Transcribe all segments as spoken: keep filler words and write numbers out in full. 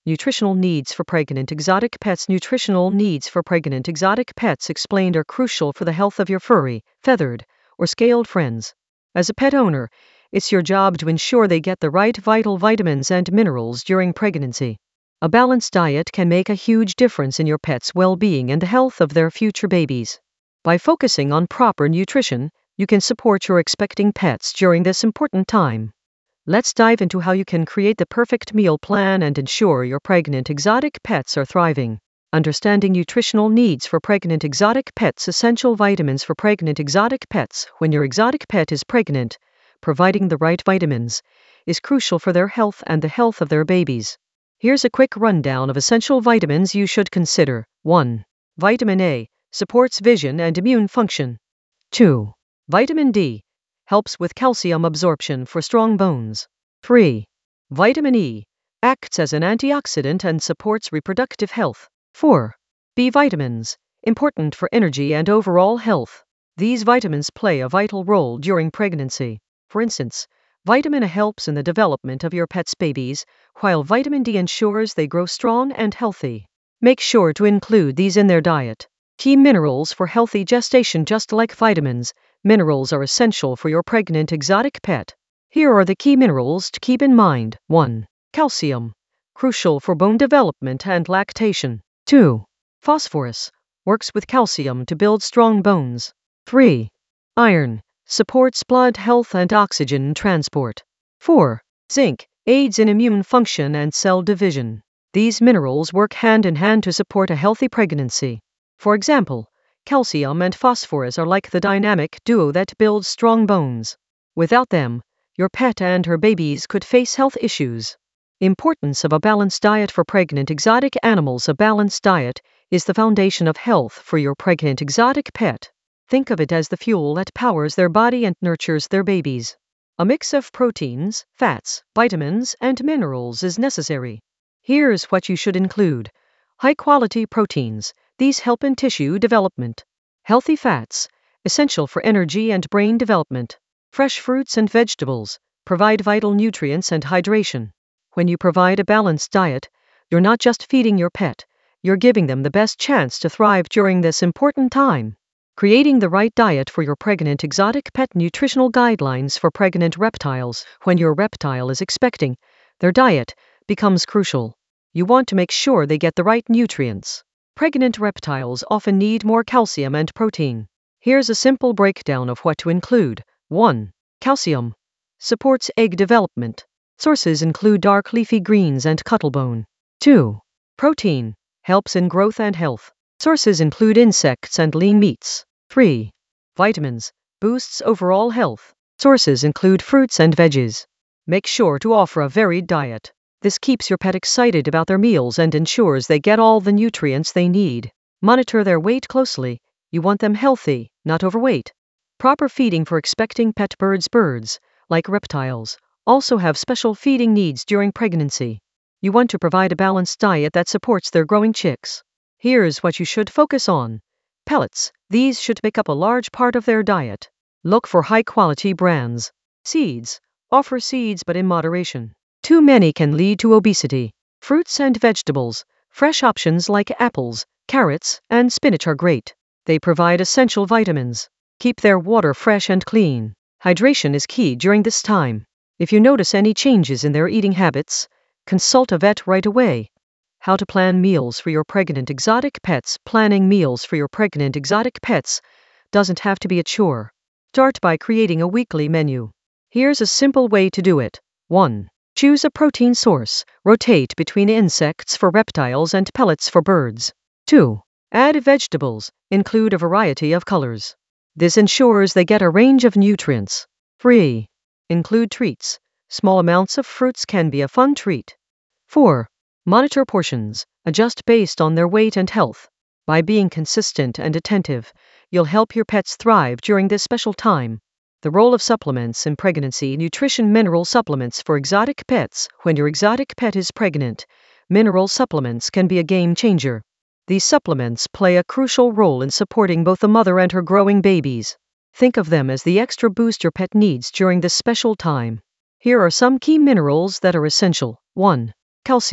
Nutritional needs for pregnant exotic pets. Nutritional needs for pregnant exotic pets explained are crucial for the health of your furry, feathered, or scaled friends. As a pet owner, it's your job to ensure they get the right vital vitamins and minerals during pregnancy. A balanced diet can make a huge difference in your pet's well-being and the health of their future babies. By focusing on proper nutrition, you can support your expecting pets during this important time. Let's dive into how you can create the perfect meal plan and ensure your pregnant exotic pets are thriving. Understanding nutritional needs for pregnant exotic pets. Essential vitamins for pregnant exotic pets. When your exotic pet is pregnant, providing the right vitamins is crucial for their health and the health of their babies. Here's a quick rundown of essential vitamins you should consider. one. Vitamin A supports vision and immune function. two. Vitamin D helps with calcium absorption for strong bones. three. Vitamin E acts as an antioxidant and supports reproductive health. four. B vitamins, important for energy and overall health. These vitamins play a vital role during pregnancy. For instance, vitamin A helps in the development of your pet's babies, while vitamin D ensures they grow strong and healthy. Make sure to include these in their diet. Key minerals for healthy gestation. Just like vitamins, minerals are essential for your pregnant exotic pet. Here are the key minerals to keep in mind. one. Calcium, crucial for bone development and lactation. two. Phosphorus, works with calcium to build strong bones. three. Iron, supports blood health and oxygen transport. four. Zinc, aids in immune function and cell division. These minerals work hand in hand to support a healthy pregnancy. For example, calcium and phosphorus are like the dynamic duo that builds strong bones. Without them, your pet and her babies could face health issues. Importance of a balanced diet for pregnant exotic animals. A balanced diet is the foundation of health for your pregnant exotic pet. Think of it as the fuel that powers their body and nurtures their babies. A mix of proteins, fats, vitamins, and minerals is necessary. Here's what you should include. High-quality proteins. These help in tissue development. Healthy fats, essential for energy and brain development. Fresh fruits and vegetables provide vital nutrients and hydration. When you provide a balanced diet, you're not just feeding your pet, you're giving them the best chance to thrive during this important time. Creating the right diet for your pregnant exotic pet. Nutritional guidelines for pregnant reptiles. When your reptile is expecting, their diet becomes crucial. You want to make sure they get the right nutrients. Pregnant reptiles often need more calcium and protein. Here's a simple breakdown of what to include. one. Calcium supports egg development. Sources include dark leafy greens and cuttlebone. two. Protein helps in growth and health. Sources include insects and lean meats. three. Vitamins boosts overall health. Sources include fruits and veggies. Make sure to offer a varied diet. This keeps your pet excited about their meals and ensures they get all the nutrients they need. Monitor their weight closely. You want them healthy, not overweight. Proper feeding for expecting pet birds. Birds, like reptiles, also have special feeding needs during pregnancy. You want to provide a balanced diet that supports their growing chicks. Here's what you should focus on. Pellets. These should make up a large part of their diet. Look for high-quality brands. Seeds. Offer seeds but in moderation. Too many can lead to obesity. Fruits and vegetables. Fresh options like apples, carrots, and spinach are great. They provide essential vitamins. Keep their water fresh and clean. Hydration is key during this time. If you notice any changes in their eating habits, consult a vet right away. How to plan meals for your pregnant exotic pets. Planning meals for your pregnant exotic pets doesn't have to be a chore. Start by creating a weekly menu. Here's a simple way to do it. one. Choose a protein source. Rotate between insects for reptiles and pellets for birds. two. Add vegetables. Include a variety of colors. This ensures they get a range of nutrients. three. Include treats. Small amounts of fruits can be a fun treat. four. Monitor portions. Adjust based on their weight and health. By being consistent and attentive, you'll help your pets thrive during this special time. The role of supplements in pregnancy. Nutrition. Mineral supplements for exotic pets. When your exotic pet is pregnant, mineral supplements can be a game changer. These supplements play a crucial role in supporting both the mother and her growing babies. Think of them as the extra boost your pet needs during this special time. Here are some key minerals that are essential. one. Calcium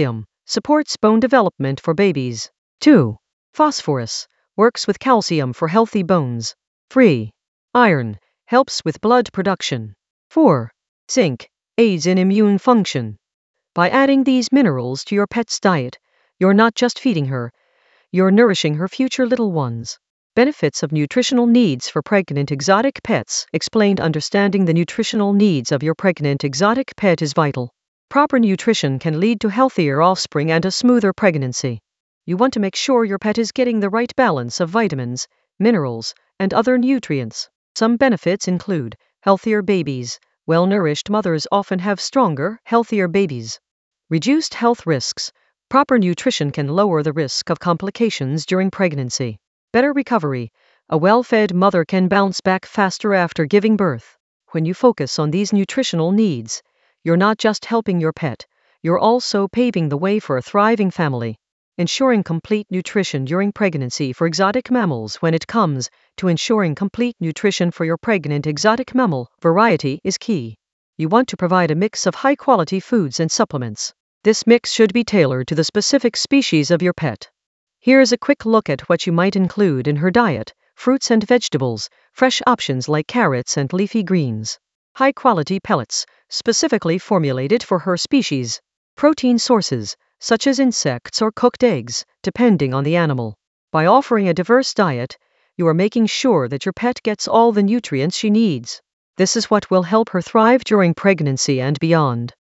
supports bone development for babies. two. Phosphorus, works with calcium for healthy bones. three. Iron, helps with blood production. four. Zinc, aids in immune function. By adding these minerals to your pet's diet, you're not just feeding her, you're nourishing her future little ones. Benefits of nutritional needs for pregnant exotic pets explained. Understanding the nutritional needs of your pregnant exotic pet is vital. Proper nutrition can lead to healthier offspring and a smoother pregnancy. You want to make sure your pet is getting the right balance of vitamins, minerals, and other nutrients. Some benefits include healthier babies. Well-nourished mothers often have stronger, healthier babies. Reduced health risks. Proper nutrition can lower the risk of complications during pregnancy. Better recovery. A well-fed mother can bounce back faster after giving birth. When you focus on these nutritional needs, you're not just helping your pet, you're also paving the way for a thriving family. Ensuring complete nutrition during pregnancy for exotic mammals. When it comes to ensuring complete nutrition for your pregnant exotic mammal, variety is key. You want to provide a mix of high-quality foods and supplements. This mix should be tailored to the specific species of your pet. Here's a quick look at what you might include in her diet: fruits and vegetables, fresh options like carrots and leafy greens. High-quality pellets, specifically formulated for her species. Protein sources, such as insects or cooked eggs, depending on the animal. By offering a diverse diet, you are making sure that your pet gets all the nutrients she needs. This is what will help her thrive during pregnancy and beyond.